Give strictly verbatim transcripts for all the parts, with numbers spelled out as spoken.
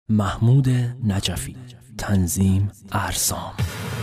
محمود نجفی. تنظیم ارسام.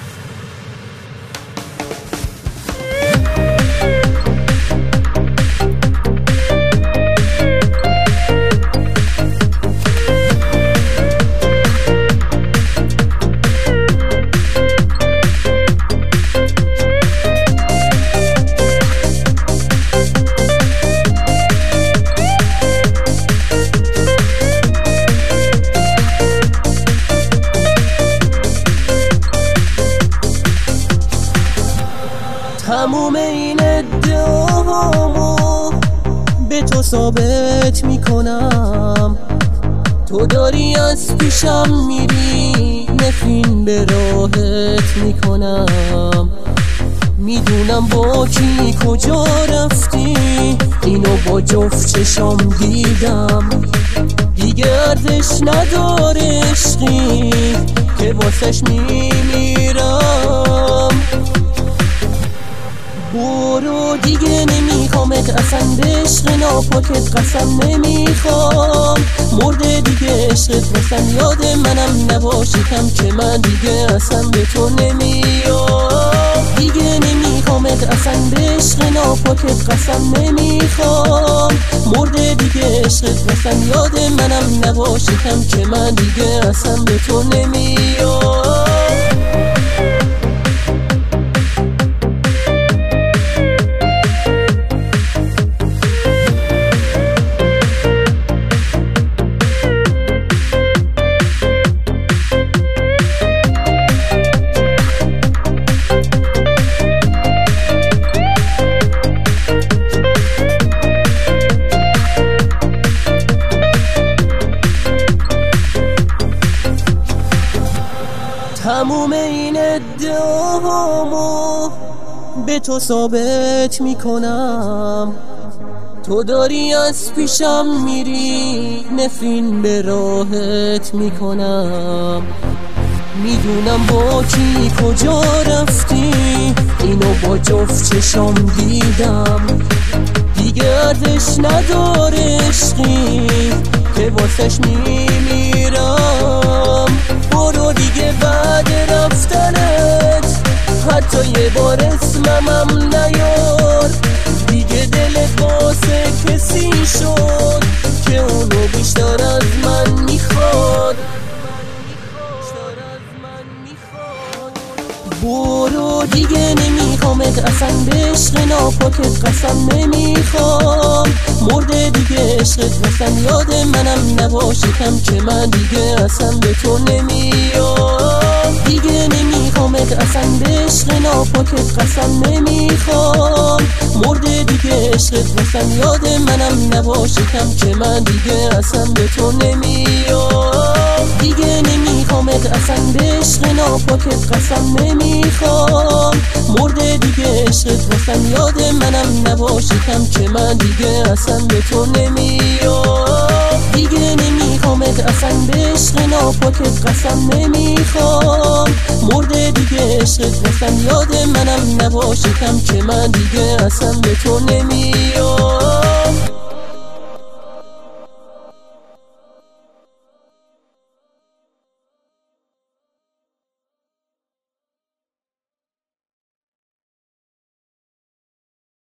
تموم این ادعامو به تو ثابت میکنم، تو داری از پیشم میری، نفرین به راحت میکنم. میدونم با کی کجا رفتی، اینو با جفت چشام دیدم. دیگه ارزش نداره عشقی که واسش میمیرم. برو دیگه نمیخوامت، اصلا به عشق ناپاکت قسم نمیخوام. مرده دیگه عشقت مثلا یاد منم نباشی کم، که من دیگه اصلا به تو نمیام. دیگه نمیخوامت، اصلا به عشق ناپاکت قسم نمیخوام. مرده دیگه عشقت مثلا یاد منم نباشی کم، که من دیگه اصلا به تو نمیام. تموم این ادعامو به تو ثابت میکنم، تو داری از پیشم میری، نفرین به راحت میکنم. میدونم با کی کجا رفتی، اینو با جفت چشام دیدم. دیگه ارزش نداره عشقی که واسش میمیرم. برو دیگه بعد رفتنت حتی یه بار اسممم نیار. دیگه دلت واسه کسی شد که اونو بیشتر از من میخواد. برو دیگه نمیخوامت، اصلا به عشق ناپاکت قسم نمیخوام. مرده دیگه عشقت مثلا یاد منم نباشی کم، که من دیگه اصلا به تو نمیام. دیگه نمیخوامت، اصلا به عشق ناپاکت قسم نمیخوام. مرده دیگه عشقت مثلا یاد منم نباشی کم، که من دیگه اصلا به تو نمیام. دیگه نمیخوامت، اصلا به عشق ناپاکت قسم نمیخوام. مرده دیگه عشقت مثلا یاد منم نباشی کم، که من دیگه اصلا به تو نمیام. دیگه نمیخوامت، اصلا به عشق ناپاکت قسم نمیخوام. مرده دیگه عشقت مثلا یاد منم نباشی کم، که من دیگه اصلا به تو نمیام.